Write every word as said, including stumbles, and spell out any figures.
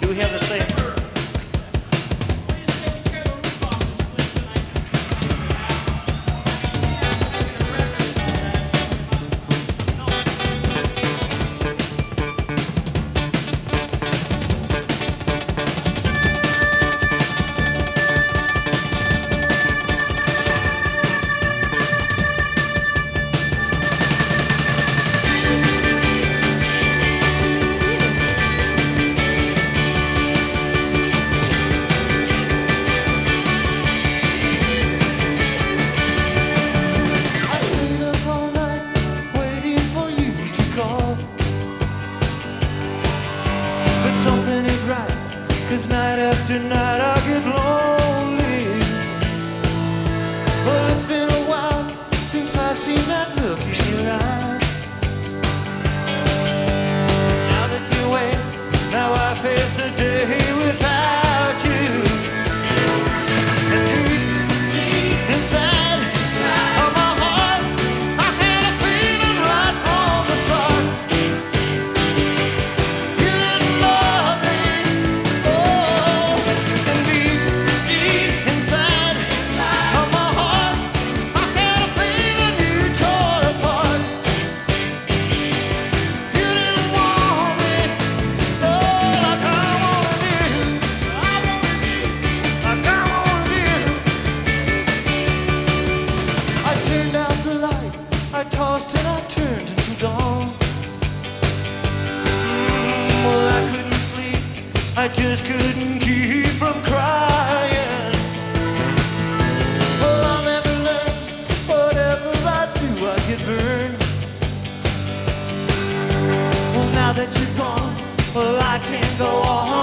Do we have the same? Cause night after night I get lonely. Well, it's been a while since I've seen that look in your eyes. Now that you're away, now I face the day without you. And deep inside of my heart, I had a feeling right from the start. You didn't love me. I tossed and I turned into dawn. Mm, well, I couldn't sleep, I just couldn't keep from crying. Well, I'll never learn, whatever I do, I get burned. Well, now that you're gone, well, I can't go on.